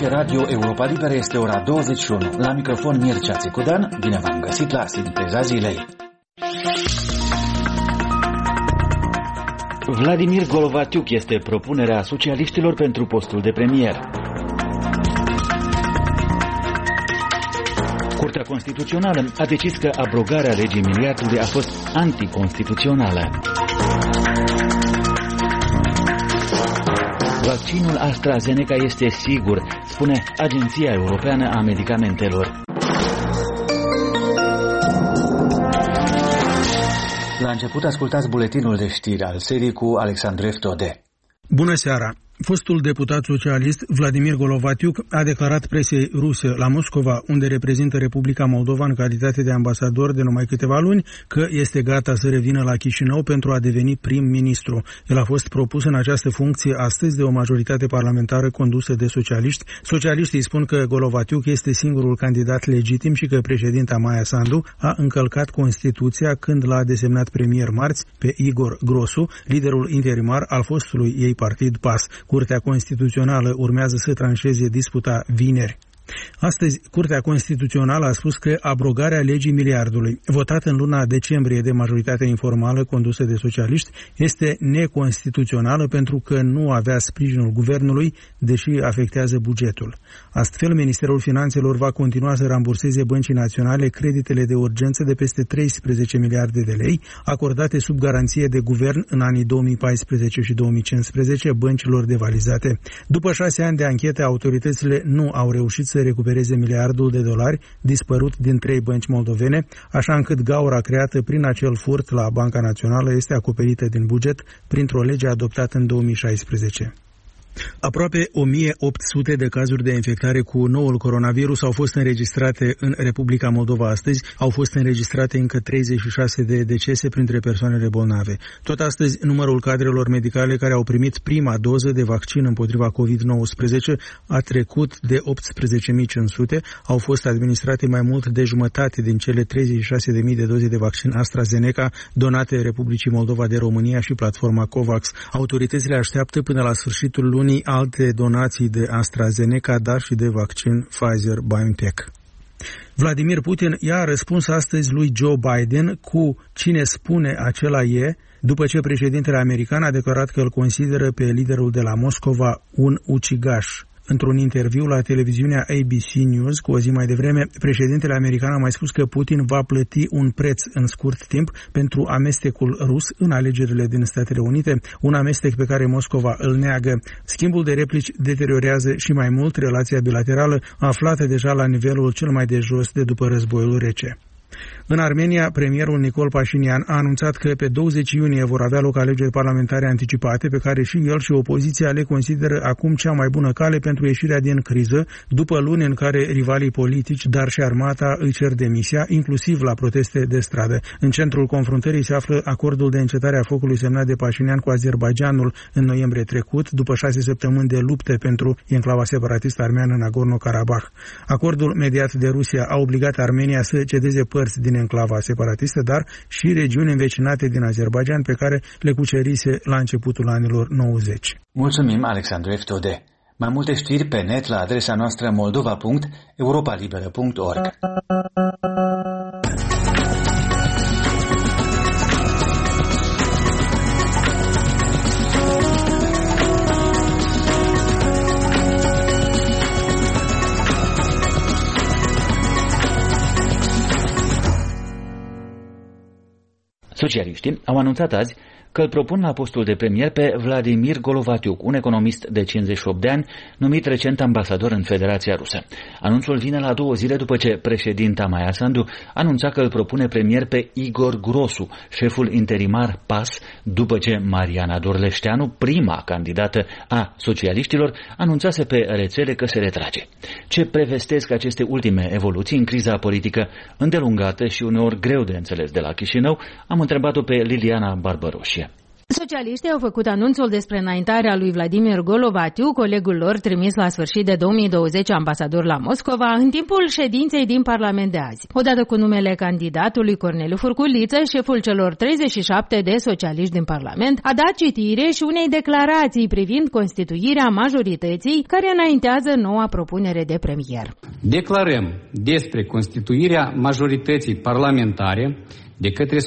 Ascultați Radio Europa Liberă, este ora 21. La microfon Mircea Țicudan, bine v-am găsit la Sinteza Zilei. Vladimir Golovatiuk este propunerea socialiștilor pentru postul de premier. Curtea Constituțională a decis că abrogarea legii miliardului a fost anticonstituțională. Vaccinul AstraZeneca este sigur, spune Agenția Europeană a Medicamentelor. La început ascultați buletinul de știri al serii cu Alexandru Eftode. Bună seara! Fostul deputat socialist Vladimir Golovatiuk a declarat presei ruse la Moscova, unde reprezintă Republica Moldova în calitate de ambasador de numai câteva luni, că este gata să revină la Chișinău pentru a deveni prim-ministru. El a fost propus în această funcție astăzi de o majoritate parlamentară condusă de socialiști. Socialiștii spun că Golovatiuk este singurul candidat legitim și că președinta Maia Sandu a încălcat Constituția când l-a desemnat premier marți pe Igor Grosu, liderul interimar al fostului ei partid PAS. Curtea Constituțională urmează să tranșeze disputa vineri. Astăzi, Curtea Constituțională a spus că abrogarea legii miliardului, votată în luna decembrie de majoritatea informală condusă de socialiști, este neconstituțională pentru că nu avea sprijinul guvernului, deși afectează bugetul. Astfel, Ministerul Finanțelor va continua să ramburseze băncii naționale creditele de urgență de peste 13 miliarde de lei, acordate sub garanție de guvern în anii 2014 și 2015 băncilor devalizate. După 6 ani de anchete, autoritățile nu au reușit să recupereze miliardul de dolari dispărut din 3 bănci moldovene, așa încât gaura creată prin acel furt la Banca Națională este acoperită din buget printr-o lege adoptată în 2016. Aproape 1800 de cazuri de infectare cu noul coronavirus au fost înregistrate în Republica Moldova astăzi. Au fost înregistrate încă 36 de decese printre persoanele bolnave. Tot astăzi, numărul cadrelor medicale care au primit prima doză de vaccin împotriva COVID-19 a trecut de 18.500. Au fost administrate mai mult de jumătate din cele 36.000 de doze de vaccin AstraZeneca donate Republicii Moldova de România și platforma COVAX. Autoritățile așteaptă până la sfârșitul lunii alte donații de AstraZeneca, dar și de vaccin Pfizer-BioNTech. Vladimir Putin i-a răspuns astăzi lui Joe Biden cu cine spune acela e, după ce președintele american a declarat că îl consideră pe liderul de la Moscova un ucigaș. Într-un interviu la televiziunea ABC News cu o zi mai devreme, președintele american a mai spus că Putin va plăti un preț în scurt timp pentru amestecul rus în alegerile din Statele Unite, un amestec pe care Moscova îl neagă. Schimbul de replici deteriorează și mai mult relația bilaterală, aflată deja la nivelul cel mai de jos de după războiul rece. În Armenia, premierul Nicol Pașinian a anunțat că pe 20 iunie vor avea loc alegeri parlamentare anticipate, pe care și el și opoziția le consideră acum cea mai bună cale pentru ieșirea din criză, după luni în care rivalii politici, dar și armata îi cer demisia, inclusiv la proteste de stradă. În centrul confruntării se află acordul de încetare a focului semnat de Pașinian cu Azerbaidjanul în noiembrie trecut, după 6 săptămâni de lupte pentru enclava separatistă armeană Nagorno-Karabakh. Acordul mediat de Rusia a obligat Armenia să cedeze părți din enclava separatistă, dar și regiuni învecinate din Azerbaidjan pe care le cucerise la începutul anilor 90. Mulțumim, Alexandru Eftode. Mai multe știri pe net la adresa noastră moldova.europalibera.org. Socialiștii au anunțat azi că îl propun la postul de premier pe Vladimir Golovatiuk, un economist de 58 de ani, numit recent ambasador în Federația Rusă. Anunțul vine la 2 zile după ce președinta Maia Sandu anunța că îl propune premier pe Igor Grosu, șeful interimar PAS, după ce Mariana Dorleșteanu, prima candidată a socialiștilor, anunțase pe rețele că se retrage. Ce prevestesc aceste ultime evoluții în criza politică îndelungată și uneori greu de înțeles de la Chișinău, am întrebat-o pe Liliana Barbaroșie. Socialiștii au făcut anunțul despre înaintarea lui Vladimir Golovatiu, colegul lor trimis la sfârșit de 2020 ambasador la Moscova, în timpul ședinței din Parlament de azi. Odată cu numele candidatului Corneliu Furculiță, șeful celor 37 de socialiști din Parlament a dat citire și unei declarații privind constituirea majorității care înaintează noua propunere de premier. Declarăm despre constituirea majorității parlamentare de către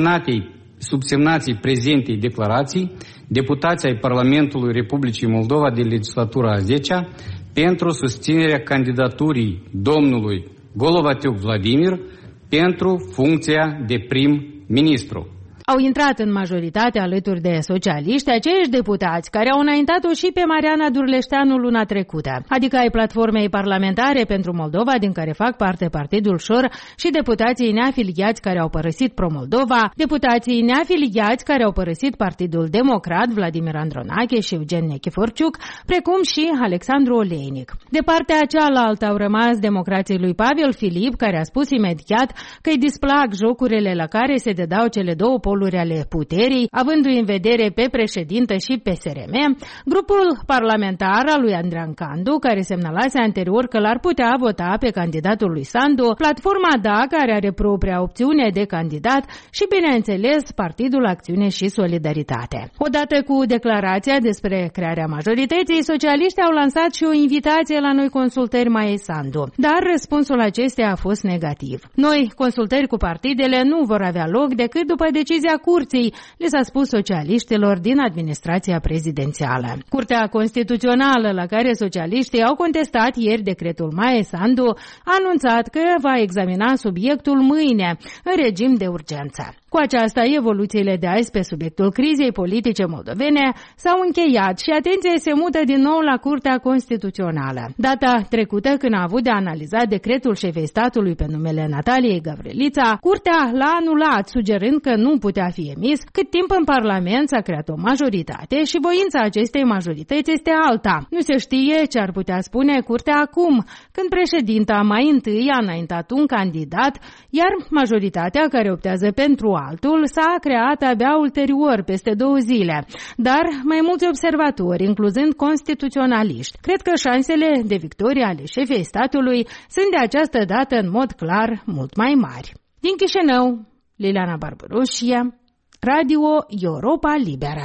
subsemnații prezentei declarații, deputații ai Parlamentului Republicii Moldova de legislatura a 10-a, pentru susținerea candidaturii domnului Golovatiu Vladimir pentru funcția de prim-ministru. Au intrat în majoritate alături de socialiști aceiași deputați care au înaintat-o și pe Mariana Durleșteanu luna trecută, adică ai platformei parlamentare pentru Moldova, din care fac parte Partidul Șor, și deputații neafiliați care au părăsit Pro-Moldova, deputații neafiliați care au părăsit Partidul Democrat, Vladimir Andronache și Eugen Nechiforciuc, precum și Alexandru Oleinic. De partea cealaltă au rămas democrații lui Pavel Filip, care a spus imediat că îi displag jocurile la care se dădeau cele două poluri ale puterii, avându-i în vedere pe președintă și PSRM, grupul parlamentar al lui Andrean Candu, care semnalase anterior că l-ar putea vota pe candidatul lui Sandu, Platforma Da, care are propria opțiune de candidat și, bineînțeles, Partidul Acțiune și Solidaritate. Odată cu declarația despre crearea majorității, socialiștii au lansat și o invitație la noi consultări Maie Sandu, dar răspunsul acesteia a fost negativ. Noi consultări cu partidele nu vor avea loc decât după decizia Curții, le s-a spus socialiștilor din administrația prezidențială. Curtea Constituțională, la care socialiștii au contestat ieri decretul Maie Sandu, a anunțat că va examina subiectul mâine, în regim de urgență. Cu aceasta, evoluțiile de azi pe subiectul crizei politice moldovene s-au încheiat și atenția se mută din nou la Curtea Constituțională. Data trecută, când a avut de analizat decretul șefei statului pe numele Nataliei Gavrilița, Curtea l-a anulat, sugerând că nu putea fi emis, cât timp în Parlament s-a creat o majoritate și voința acestei majorități este alta. Nu se știe ce ar putea spune Curtea acum, când președinta mai întâi a înaintat un candidat, iar majoritatea care optează pentru altul s-a creat abia ulterior, peste 2 zile. Dar mai mulți observatori, incluzând constituționaliști, cred că șansele de victorie ale șefei statului sunt de această dată în mod clar mult mai mari. Din Chișinău, Liliana Barbaroșia, Radio Europa Liberă.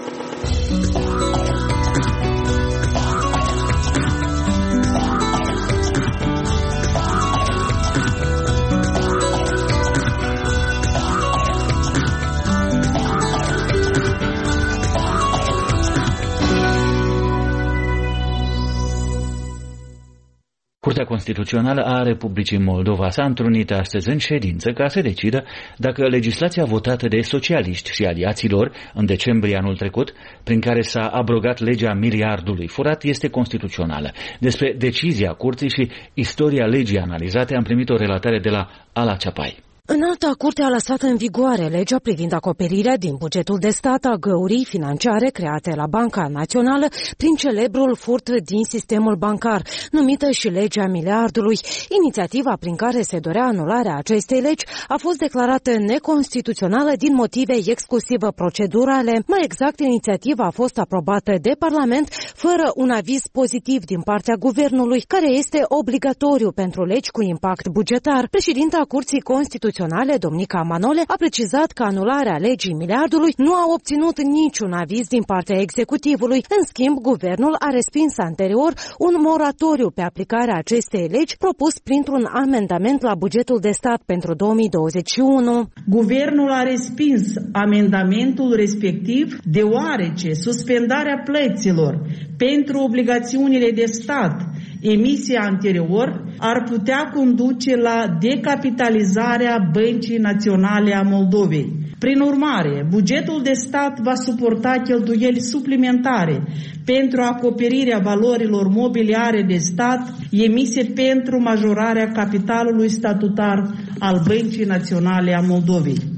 Curtea Constituțională a Republicii Moldova s-a întrunit astăzi în ședință ca să decidă dacă legislația votată de socialiști și aliații lor în decembrie anul trecut, prin care s-a abrogat legea miliardului furat, este constituțională. Despre decizia Curții și istoria legii analizate am primit o relatare de la Ala Ceapai. Înalta Curte a lăsat în vigoare legea privind acoperirea din bugetul de stat a găurii financiare create la Banca Națională prin celebrul furt din sistemul bancar, numită și legea miliardului. Inițiativa prin care se dorea anularea acestei legi a fost declarată neconstituțională din motive exclusiv procedurale. Mai exact, inițiativa a fost aprobată de Parlament fără un aviz pozitiv din partea guvernului, care este obligatoriu pentru legi cu impact bugetar. Președinta Curții Constituționale, Domnica Manole, a precizat că anularea legii miliardului nu a obținut niciun aviz din partea executivului. În schimb, guvernul a respins anterior un moratoriu pe aplicarea acestei legi propus printr-un amendament la bugetul de stat pentru 2021. Guvernul a respins amendamentul respectiv deoarece suspendarea plăților pentru obligațiunile de stat emise anterior ar putea conduce la decapitalizarea Băncii Naționale a Moldovei. Prin urmare, bugetul de stat va suporta cheltuieli suplimentare pentru acoperirea valorilor mobiliare de stat emise pentru majorarea capitalului statutar al Băncii Naționale a Moldovei.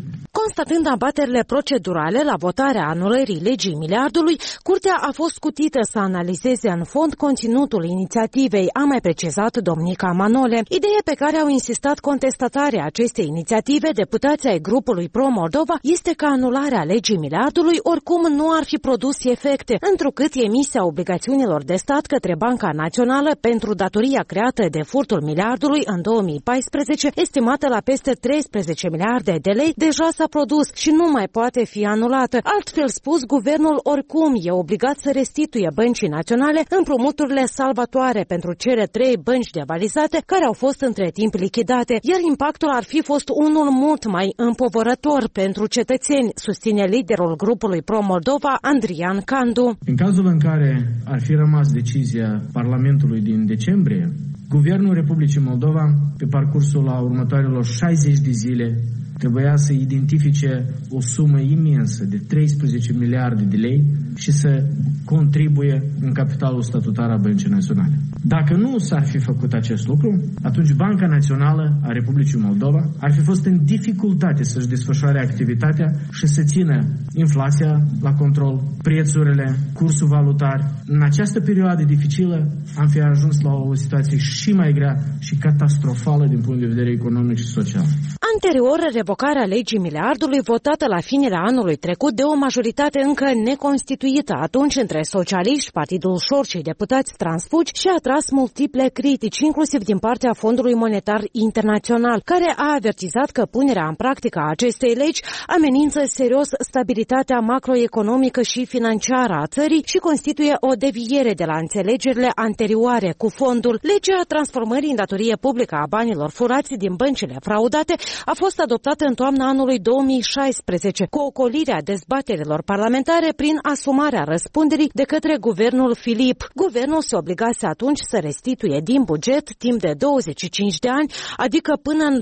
Constatând abaterile procedurale la votarea anulării legii miliardului, Curtea a fost scutită să analizeze în fond conținutul inițiativei, a mai precizat Domnica Manole. Idee pe care au insistat contestatarii acestei inițiative, deputații ai grupului Pro-Moldova, este că anularea legii miliardului oricum nu ar fi produs efecte, întrucât emisia obligațiunilor de stat către Banca Națională pentru datoria creată de furtul miliardului în 2014, estimată la peste 13 miliarde de lei, deja s-a produs și nu mai poate fi anulată. Altfel spus, guvernul oricum e obligat să restituie Băncii Naționale împrumuturile salvatoare pentru cele 3 bănci devalizate care au fost între timp lichidate, iar impactul ar fi fost unul mult mai împovărător pentru cetățeni, susține liderul grupului Pro-Moldova, Andrian Candu. În cazul în care ar fi rămas decizia Parlamentului din decembrie, Guvernul Republicii Moldova, pe parcursul a următoarelor 60 de zile, trebuia să identifice o sumă imensă de 13 miliarde de lei și să contribuie în capitalul statutar a Băncii Naționale. Dacă nu s-ar fi făcut acest lucru, atunci Banca Națională a Republicii Moldova ar fi fost în dificultate să-și desfășoare activitatea și să țină inflația la control, prețurile, cursul valutar. În această perioadă dificilă am fi ajuns la o situație și mai grea și catastrofală din punct de vedere economic și social. Anterior, revocarea legii miliardului votată la finele anului trecut de o majoritate încă neconstituită atunci între socialiști, Partidul Șor și deputați transfugi și a atras multiple critici, inclusiv din partea Fondului Monetar Internațional, care a avertizat că punerea în practică a acestei legi amenință serios stabilitatea macroeconomică și financiară a țării și constituie o deviere de la înțelegerile anterioare cu fondul. Legea transformării în datorie publică a banilor furați din băncile fraudate a fost adoptată în toamna anului 2016, cu ocolirea dezbaterilor parlamentare prin asumarea răspunderii de către guvernul Filip. Guvernul se obligase atunci să restituie din buget timp de 25 de ani, adică până în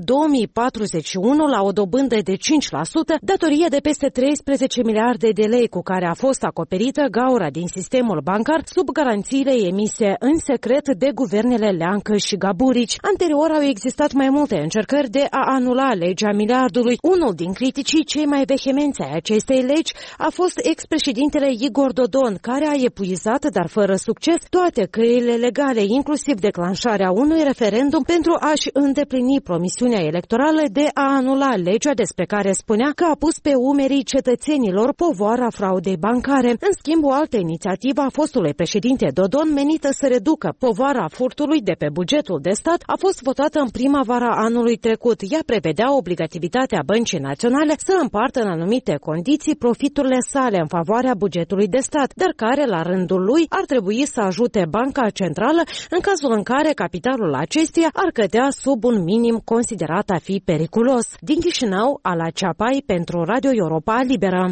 2041, la o dobândă de 5%, datorie de peste 13 miliarde de lei cu care a fost acoperită gaura din sistemul bancar sub garanțiile emise în secret de guvernele Leancă și Gaburici. Anterior au existat mai multe încercări de a anula legea miliardului. Unul din criticii cei mai vehemenți ai acestei legi a fost ex-președintele Igor Dodon, care a epuizat, dar fără succes, toate căile legale, inclusiv declanșarea unui referendum pentru a-și îndeplini promisiunea electorală de a anula legea despre care spunea că a pus pe umerii cetățenilor povara fraudei bancare. În schimb, o altă inițiativă a fostului președinte Dodon, menită să reducă povara furtului de pe bugetul de stat, a fost votată în primăvara anului trecut. Ea prevedea obligativitatea Băncii Naționale să împartă în anumite condiții profiturile sale în favoarea bugetului de stat, dar care, la rândul lui, ar trebui să ajute Banca Centrală în cazul în care capitalul acesteia ar cădea sub un minim considerat a fi periculos. Din Chișinău, Ala Ceapai pentru Radio Europa Liberă.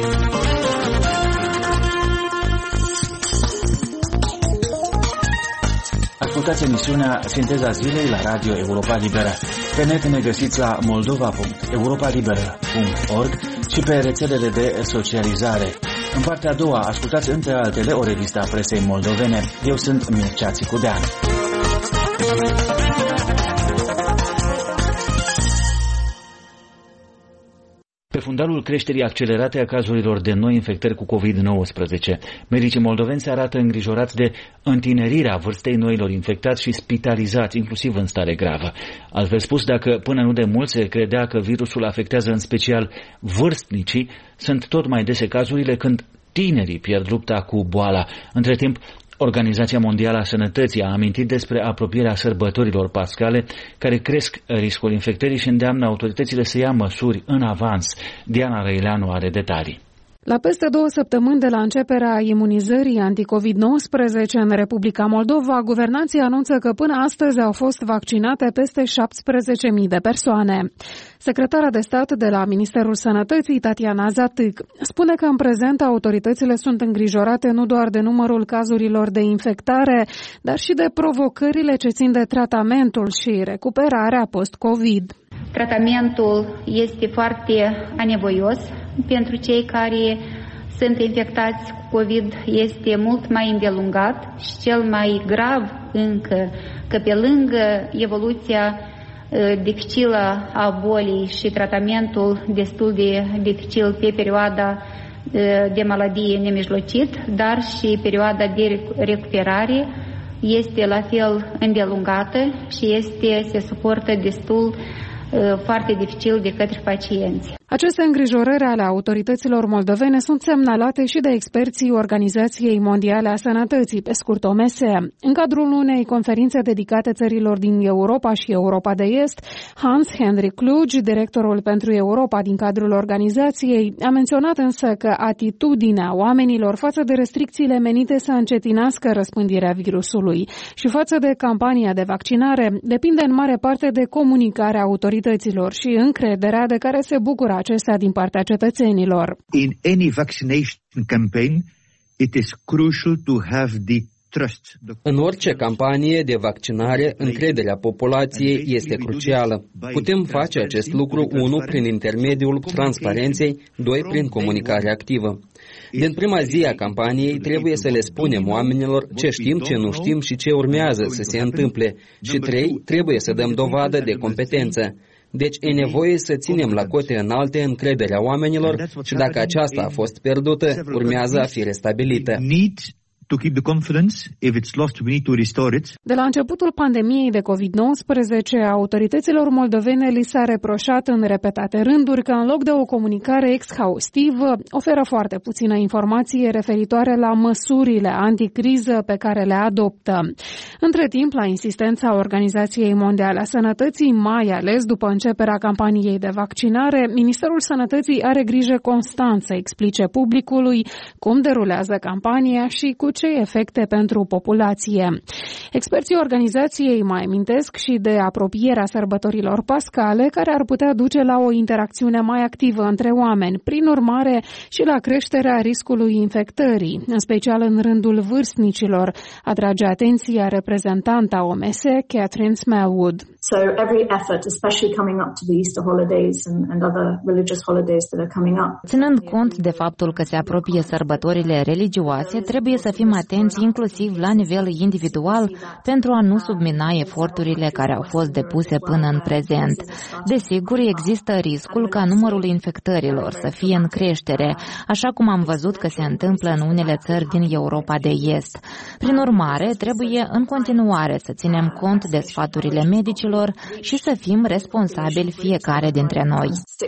Ascultați emisiunea Sinteza Zilei la Radio Europa Liberă. Pe net ne găsiți la moldova.europalibera.org și pe rețelele de socializare. În partea a doua, ascultați între altele o revistă a presei moldovene. Eu sunt Mircea Țicudean. Pe fundalul creșterii accelerate a cazurilor de noi infectări cu COVID-19, medicii moldoveni se arată îngrijorați de întinerirea vârstei noilor infectați și spitalizați, inclusiv în stare gravă. Altfel spus, dacă până nu de mult se credea că virusul afectează în special vârstnicii, sunt tot mai dese cazurile când tinerii pierd lupta cu boala. Între timp, Organizația Mondială a Sănătății a amintit despre apropierea sărbătorilor pascale care cresc riscul infectării și îndeamnă autoritățile să ia măsuri în avans. Diana Răileanu are detalii. La peste 2 săptămâni de la începerea imunizării anti-COVID-19 în Republica Moldova, guvernanții anunță că până astăzi au fost vaccinate peste 17.000 de persoane. Secretara de stat de la Ministerul Sănătății, Tatiana Zatâc, spune că în prezent autoritățile sunt îngrijorate nu doar de numărul cazurilor de infectare, dar și de provocările ce țin de tratamentul și recuperarea post-COVID. Tratamentul este foarte anevoios pentru cei care sunt infectați cu COVID, este mult mai îndelungat și cel mai grav încă că pe lângă evoluția dificilă a bolii și tratamentul destul de dificil pe perioada de maladie nemijlocit, dar și perioada de recuperare este la fel îndelungată și se suportă destul foarte dificil de către pacienți. Aceste îngrijorări ale autorităților moldovene sunt semnalate și de experții Organizației Mondiale a Sănătății, pe scurt OMS. În cadrul unei conferințe dedicate țărilor din Europa și Europa de Est, Hans-Henrik Kluge, directorul pentru Europa din cadrul organizației, a menționat însă că atitudinea oamenilor față de restricțiile menite să încetinească răspândirea virusului și față de campania de vaccinare depinde în mare parte de comunicarea autorităților și încrederea de care se bucură acestea din partea cetățenilor. In any vaccination campaign, it is crucial to have the trust. În orice campanie de vaccinare, încrederea populației este crucială. Putem face acest lucru, 1, prin intermediul transparenței, 2, prin comunicare activă. Din prima zi a campaniei trebuie să le spunem oamenilor ce știm, ce nu știm și ce urmează să se întâmple. Și 3, trebuie să dăm dovadă de competență. Deci e nevoie să ținem la cote înalte încrederea oamenilor și dacă aceasta a fost pierdută, urmează a fi restabilită. To keep the confidence, if it's lost, we need to restore it. De la începutul pandemiei de COVID-19, autorităților moldovene li s-a reproșat în repetate rânduri că în loc de o comunicare exhaustivă, oferă foarte puțină informație referitoare la măsurile anticriză pe care le adoptă. Între timp, la insistența Organizației Mondiale a Sănătății, mai ales după începerea campaniei de vaccinare, Ministerul Sănătății are grijă constant să explice publicului cum derulează campania și cu ce efecte pentru populație. Experții organizației mai amintesc și de apropierea sărbătorilor pascale, care ar putea duce la o interacțiune mai activă între oameni, prin urmare și la creșterea riscului infectării, în special în rândul vârstnicilor, atrage atenția reprezentanta OMS, Catherine Smallwood. So every effort, especially coming up to the Easter holidays and other religious holidays that are coming up. Ținând cont de faptul că se apropie sărbătorile religioase, trebuie să fim atenți inclusiv la nivel individual pentru a nu submina eforturile care au fost depuse până în prezent. Desigur, există riscul ca numărul infectărilor să fie în creștere, așa cum am văzut că se întâmplă în unele țări din Europa de Est. Prin urmare, trebuie în continuare să ținem cont de sfaturile medicilor și să fim responsabili fiecare dintre noi.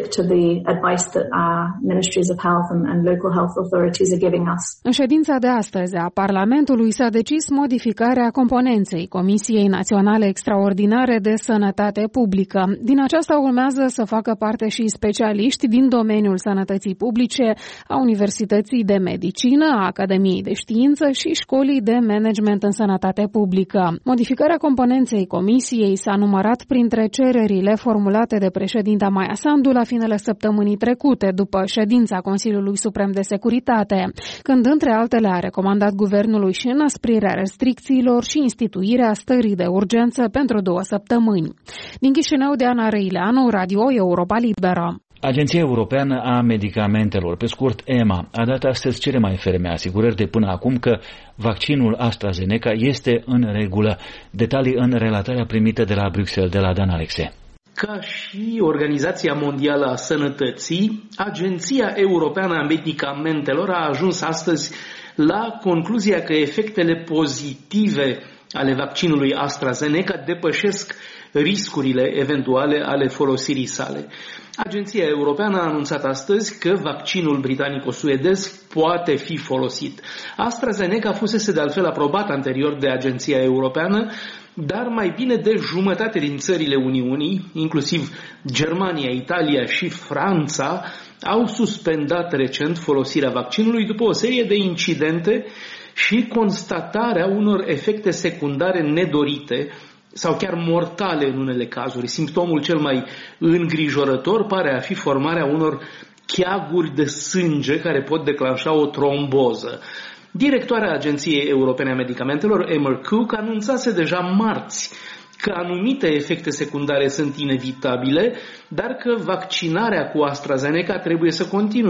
În ședința de astăzi a Parlamentului s-a decis modificarea componenței Comisiei Naționale Extraordinare de Sănătate Publică. Din aceasta urmează să facă parte și specialiști din domeniul sănătății publice, a Universității de Medicină, a Academiei de Știință și Școlii de Management în Sănătate Publică. Modificarea componenței Comisiei s-a numărat printre cererile formulate de președinta Maia Sandu la finele săptămânii trecute, după ședința Consiliului Suprem de Securitate, când, între altele, a recomandat guvernului și înăsprirea restricțiilor și instituirea stării de urgență pentru 2 săptămâni. Din Chișinău, Diana Răileanu, Radio Europa Liberă. Agenția Europeană a Medicamentelor, pe scurt EMA, a dat astăzi cele mai ferme asigurări de până acum că vaccinul AstraZeneca este în regulă. Detalii în relatarea primită de la Bruxelles de la Dan Alexe. Ca și Organizația Mondială a Sănătății, Agenția Europeană a Medicamentelor a ajuns astăzi la concluzia că efectele pozitive ale vaccinului AstraZeneca depășesc riscurile eventuale ale folosirii sale. Agenția Europeană a anunțat astăzi că vaccinul britanico-suedez poate fi folosit. AstraZeneca fusese de altfel aprobat anterior de Agenția Europeană, dar mai bine de jumătate din țările Uniunii, inclusiv Germania, Italia și Franța, au suspendat recent folosirea vaccinului după o serie de incidente și constatarea unor efecte secundare nedorite sau chiar mortale în unele cazuri. Simptomul cel mai îngrijorător pare a fi formarea unor cheaguri de sânge care pot declanșa o tromboză. Directoarea Agenției Europene a Medicamentelor, Emer Cook, anunțase deja marți că anumite efecte secundare sunt inevitabile, dar că vaccinarea cu AstraZeneca trebuie să continue.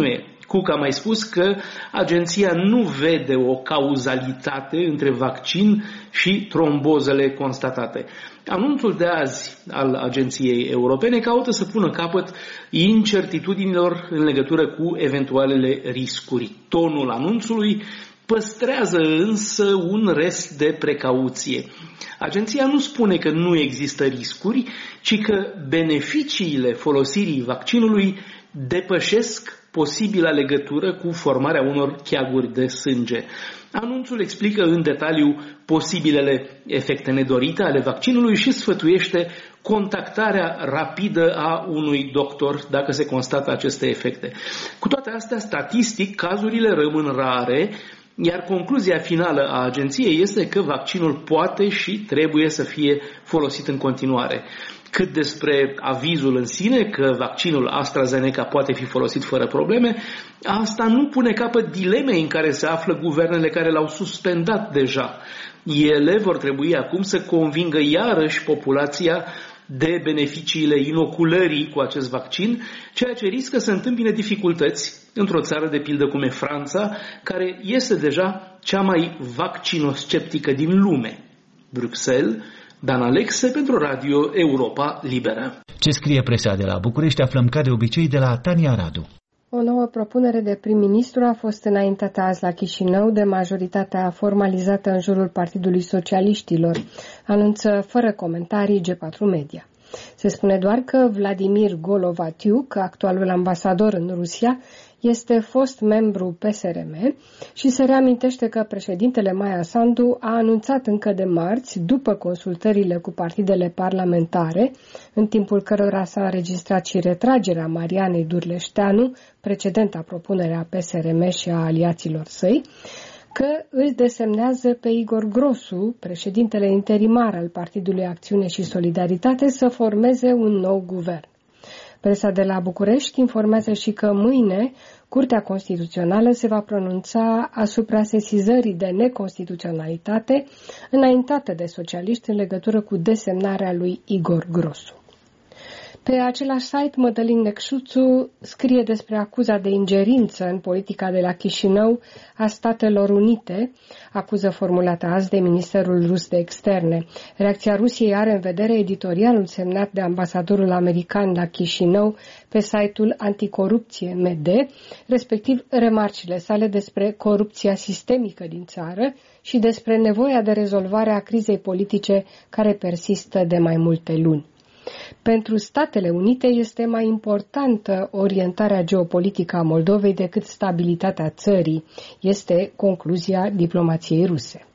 Cook a mai spus că agenția nu vede o cauzalitate între vaccin și trombozele constatate. Anunțul de azi al Agenției Europene caută să pună capăt incertitudinilor în legătură cu eventualele riscuri. Tonul anunțului păstrează însă un rest de precauție. Agenția nu spune că nu există riscuri, ci că beneficiile folosirii vaccinului depășesc posibila legătură cu formarea unor cheaguri de sânge. Anunțul explică în detaliu posibilele efecte nedorite ale vaccinului și sfătuiește contactarea rapidă a unui doctor dacă se constată aceste efecte. Cu toate astea, statistic, cazurile rămân rare, iar concluzia finală a agenției este că vaccinul poate și trebuie să fie folosit în continuare. Cât despre avizul în sine că vaccinul AstraZeneca poate fi folosit fără probleme, asta nu pune capăt dilemei în care se află guvernele care l-au suspendat deja. Ele vor trebui acum să convingă iarăși populația de beneficiile inoculării cu acest vaccin, ceea ce riscă să întâmpine dificultăți într-o țară de pildă cum e Franța, care este deja cea mai vaccinosceptică din lume. Bruxelles, Dan Alexe pentru Radio Europa Liberă. Ce scrie presa de la București aflăm ca de obicei de la Tania Radu. O nouă propunere de prim-ministru a fost înaintată azi la Chișinău de majoritatea formalizată în jurul Partidului Socialiștilor, anunță fără comentarii G4 Media. Se spune doar că Vladimir Golovatiuk, actualul ambasador în Rusia, este fost membru PSRM și se reamintește că președintele Maia Sandu a anunțat încă de marți, după consultările cu partidele parlamentare, în timpul cărora s-a înregistrat și retragerea Marianei Durleșteanu, precedenta propunere a PSRM și a aliaților săi, că îl desemnează pe Igor Grosu, președintele interimar al Partidului Acțiune și Solidaritate, să formeze un nou guvern. Presa de la București informează și că mâine Curtea Constituțională se va pronunța asupra sesizării de neconstituționalitate înaintată de socialiști în legătură cu desemnarea lui Igor Grosu. Pe același site, Mădălin Necșuțu scrie despre acuza de ingerință în politica de la Chișinău a Statelor Unite, acuză formulată azi de Ministerul Rus de Externe. Reacția Rusiei are în vedere editorialul semnat de ambasadorul american la Chișinău pe site-ul Anticorupție MD, respectiv remarcile sale despre corupția sistemică din țară și despre nevoia de rezolvare a crizei politice care persistă de mai multe luni. Pentru Statele Unite este mai importantă orientarea geopolitică a Moldovei decât stabilitatea țării, este concluzia diplomației ruse.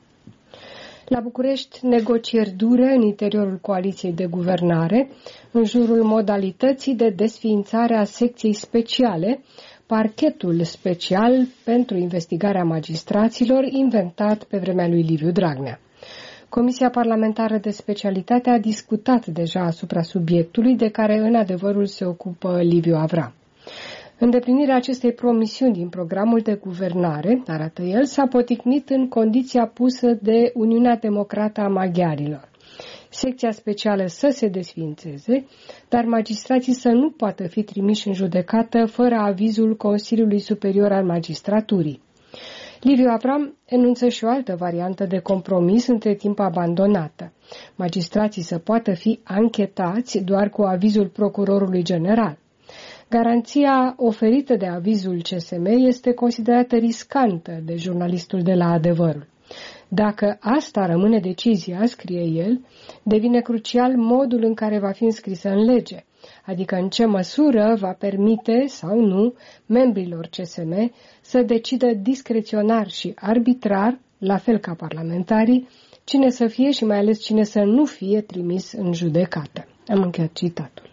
La București, negocieri dure în interiorul coaliției de guvernare, în jurul modalității de desființare a secției speciale, parchetul special pentru investigarea magistraților inventat pe vremea lui Liviu Dragnea. Comisia parlamentară de specialitate a discutat deja asupra subiectului de care în adevărul se ocupă Liviu Avram. Îndeplinirea acestei promisiuni din programul de guvernare, arată el, s-a poticnit în condiția pusă de Uniunea Democrată a Maghiarilor. Secția specială să se desființeze, dar magistrații să nu poată fi trimiși în judecată fără avizul Consiliului Superior al Magistraturii. Liviu Avram enunță și o altă variantă de compromis între timp abandonată. Magistrații să poată fi anchetați doar cu avizul procurorului general. Garanția oferită de avizul CSM este considerată riscantă de jurnalistul de la Adevărul. Dacă asta rămâne decizia, scrie el, devine crucial modul în care va fi înscrisă în lege, adică în ce măsură va permite sau nu membrilor CSM să decidă discreționar și arbitrar, la fel ca parlamentarii, cine să fie și mai ales cine să nu fie trimis în judecată. Am încheiat citatul.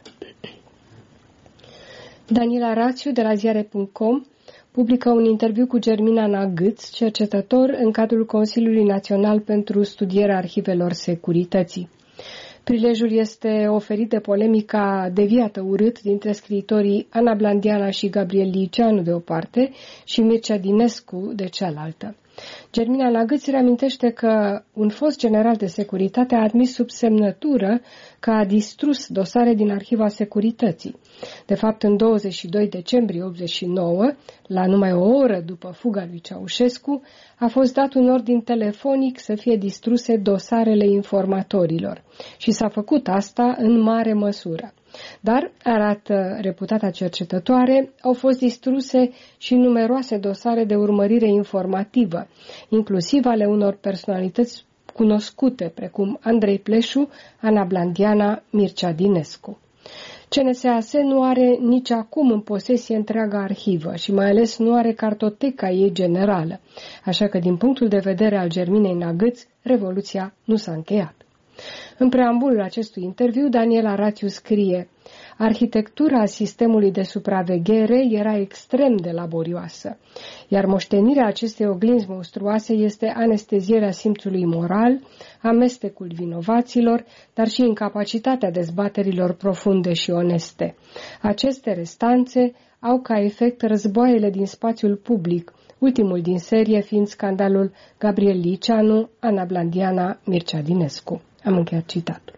Daniela Rațiu de la ziare.com publică un interviu cu Germina Nagâț, cercetător în cadrul Consiliului Național pentru Studierea Arhivelor Securității. Prilejul este oferit de polemica deviată urât dintre scriitorii Ana Blandiana și Gabriel Liceanu de o parte și Mircea Dinescu de cealaltă. Germina Nagâți reamintește că un fost general de securitate a admis sub semnătură că a distrus dosare din Arhiva Securității. De fapt, în 22 decembrie 89, la numai o oră după fuga lui Ceaușescu, a fost dat un ordin telefonic să fie distruse dosarele informatorilor și s-a făcut asta în mare măsură. Dar, arată reputata cercetătoare, au fost distruse și numeroase dosare de urmărire informativă, inclusiv ale unor personalități cunoscute, precum Andrei Pleșu, Ana Blandiana, Mircea Dinescu. CNSAS nu are nici acum în posesie întreaga arhivă și mai ales nu are cartoteca ei generală, așa că din punctul de vedere al Germinei Nagâți, revoluția nu s-a încheiat. În preambulul acestui interviu, Daniela Rațiu scrie: arhitectura sistemului de supraveghere era extrem de laborioasă, iar moștenirea acestei oglinzi monstruoase este anestezierea simțului moral, amestecul vinovaților, dar și incapacitatea dezbaterilor profunde și oneste. Aceste restanțe au ca efect războaiele din spațiul public, ultimul din serie fiind scandalul Gabriel Liceanu, Ana Blandiana, Mircea Dinescu. Am încheiat citatul.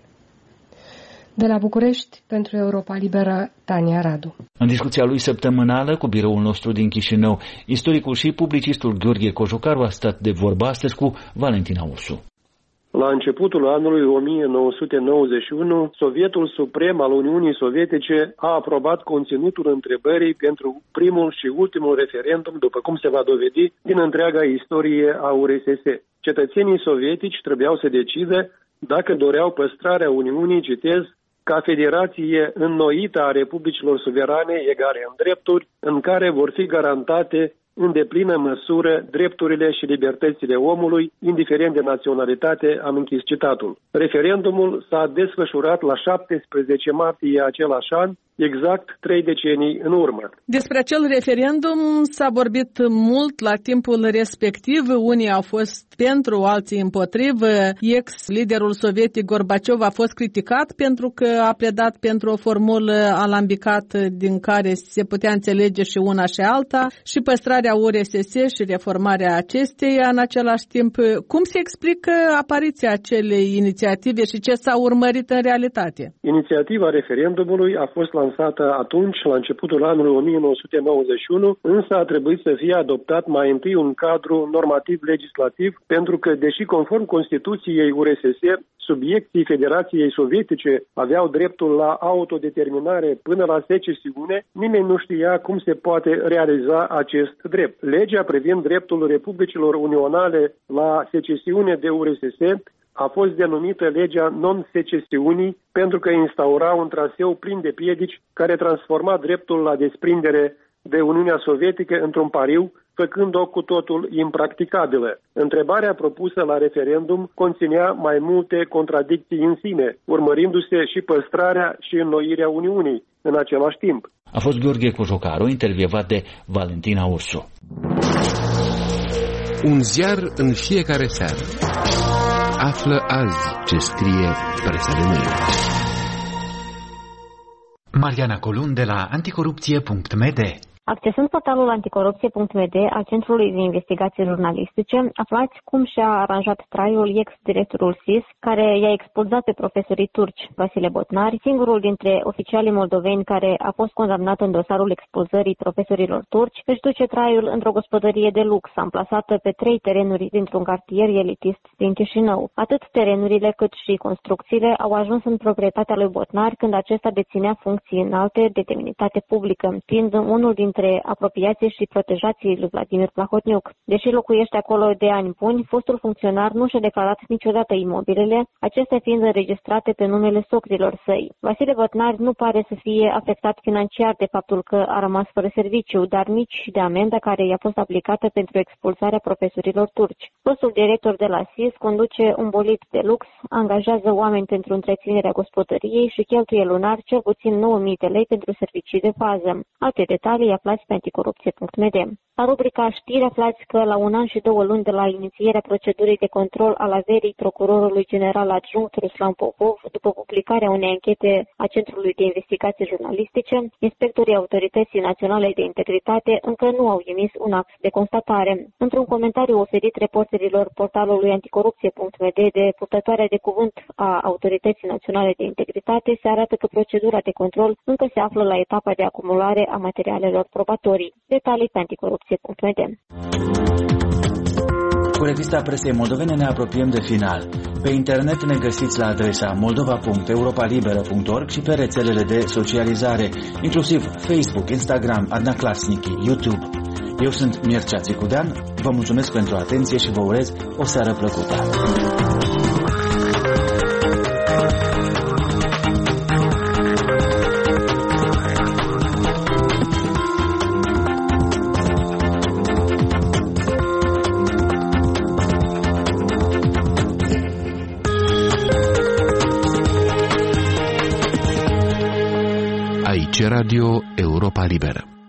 De la București, pentru Europa Liberă, Tania Radu. În discuția lui săptămânală cu biroul nostru din Chișinău, istoricul și publicistul Gheorghe Cojocaru a stat de vorbă astăzi cu Valentina Ursu. La începutul anului 1991, Sovietul Suprem al Uniunii Sovietice a aprobat conținutul întrebării pentru primul și ultimul referendum, după cum se va dovedi, din întreaga istorie a URSS. Cetățenii sovietici trebuiau să decidă dacă doreau păstrarea Uniunii, citez, ca federație înnoită a republicilor suverane egale în drepturi, în care vor fi garantate în deplină măsură drepturile și libertățile omului, indiferent de naționalitate, am închis citatul. Referendumul s-a desfășurat la 17 martie același an, exact 3 decenii în urmă. Despre acel referendum s-a vorbit mult la timpul respectiv. Unii au fost pentru, alții împotrivă. Ex-liderul sovietic Gorbaciov a fost criticat pentru că a pledat pentru o formulă alambicată din care se putea înțelege și una și alta și păstrarea URSS și reformarea acesteia în același timp. Cum se explică apariția acelei inițiative și ce s-a urmărit în realitate? Inițiativa referendumului a fost lansată atunci, la începutul anului 1991, însă a trebuit să fie adoptat mai întâi un cadru normativ legislativ, pentru că, deși conform Constituției URSS, subiecții Federației Sovietice aveau dreptul la autodeterminare până la secesiune, nimeni nu știa cum se poate realiza acest drept. Legea privind dreptul republicilor unionale la secesiune de URSS a fost denumită legea non-secesiunii pentru că instaura un traseu plin de piedici care transforma dreptul la desprindere de Uniunea Sovietică într-un pariu, făcând-o cu totul impracticabilă. Întrebarea propusă la referendum conținea mai multe contradicții în sine, urmărindu-se și păstrarea și înnoirea Uniunii în același timp. A fost Gheorghe Cojocaru, intervievat de Valentina Ursu. Un ziar în fiecare seară. Află azi ce scrie presa de mâine. Mariana Colun de la anticorupție.md. Accesând portalul anticorupție.md al Centrului de Investigații Jurnalistice, aflați cum și-a aranjat traiul ex-directorul SIS, care i-a expulzat pe profesorii turci, Vasile Botnari, singurul dintre oficialii moldoveni care a fost condamnat în dosarul expulzării profesorilor turci, își duce traiul într-o gospodărie de lux, amplasată pe 3 terenuri dintr-un cartier elitist din Chișinău. Atât terenurile cât și construcțiile au ajuns în proprietatea lui Botnari când acesta deținea funcții înalte de demnitate publică, fiind unul dintre apropiații și protejații lui Vladimir Plahotniuc. Deși locuiește acolo de ani buni, fostul funcționar nu și-a declarat niciodată imobilele, acestea fiind înregistrate pe numele socrilor săi. Vasile Botnari nu pare să fie afectat financiar de faptul că a rămas fără serviciu, dar nici de amenda care i-a fost aplicată pentru expulsarea profesorilor turci. Fostul director de la SIS conduce un bolid de lux, angajează oameni pentru întreținerea gospodăriei și cheltuie lunar cel puțin 9.000 de lei pentru servicii de fază. Alte detalii aflați pe anticorupție.md. La rubrica Știri aflați că la 1 an și 2 luni de la inițierea procedurii de control al averii procurorului general adjunct Ruslan Popov, după publicarea unei anchete a Centrului de Investigații Jurnalistice, inspectorii Autorității Naționale de Integritate încă nu au emis un act de constatare. Într-un comentariu oferit reporterilor portalului anticorupție.md de purtătoarea de cuvânt a Autorității Naționale de Integritate, se arată că procedura de control încă se află la etapa de acumulare a materialelor probatorii. Detalii pe anticorupție.md. Cu revista presei moldovene ne apropiem de final. Pe internet ne găsiți la adresa moldova.europalibera.org și pe rețelele de socializare, inclusiv Facebook, Instagram, Adna Klasnici, YouTube. Eu sunt Mircea Țicudean, vă mulțumesc pentru atenție și vă urez o seară plăcută. Aici Radio Europa Liberă.